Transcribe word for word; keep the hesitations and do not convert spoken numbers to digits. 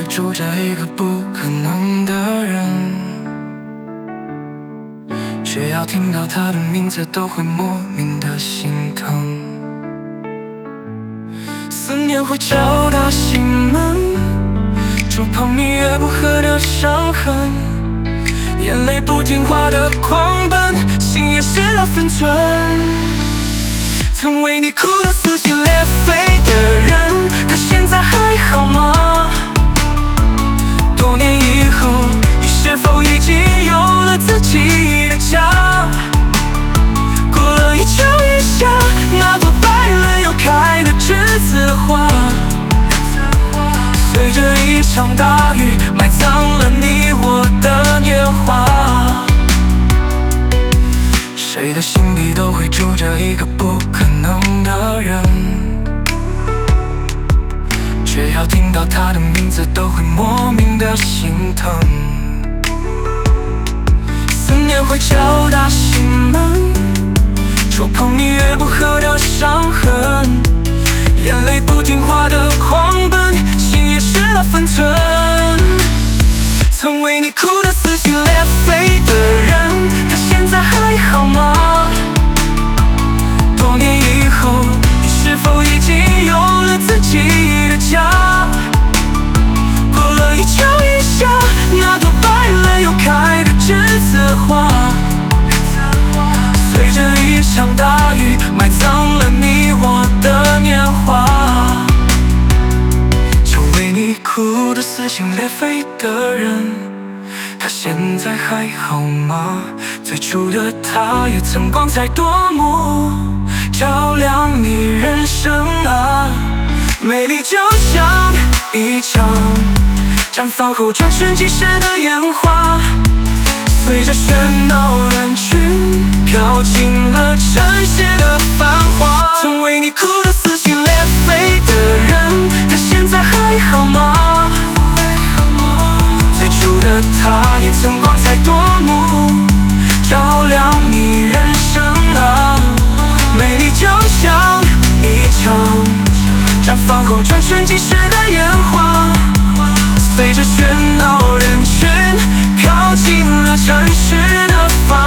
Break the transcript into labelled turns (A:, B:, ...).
A: 住着一个不可能的人，只要听到他的名字都会莫名的心疼。思念会敲打心门，触碰你越不合的伤痕，眼泪不听话的狂奔，心也失了分寸。曾为你哭得撕心裂肺的人，他现在还好吗？多年以后，你是否已经有了自己的家？过了一秋一夏，那朵败了又开的栀子花，随着一场大雨，埋葬了你我的年华。谁的心里都会住着一个不可能的人，只要听到他的名字都会莫名的心疼。思念会敲打心门，触碰你越不合的伤痕，眼泪不听话的狂奔，心也失了分寸。曾为你哭得撕心裂肺的人，他现在还好吗？多年以后，你是否已经有了自己的家？过了一秋一夏，那朵败了又开的栀子花，随着一场大雨，埋葬了你我的年华。曾为你哭得撕心裂肺的人，他现在还好吗？最初的他也曾光彩夺目，照亮你人生啊。美丽就像一场绽放后转瞬即逝的烟花，随着喧闹人群飘进了尘世的繁华。曾为你哭得撕心裂肺的人，他现在还好吗？最初的他也曾光彩夺目，照亮你人生啊。美丽就像一场绽放后转瞬即逝的烟花，随着喧闹人群飘进了尘世的繁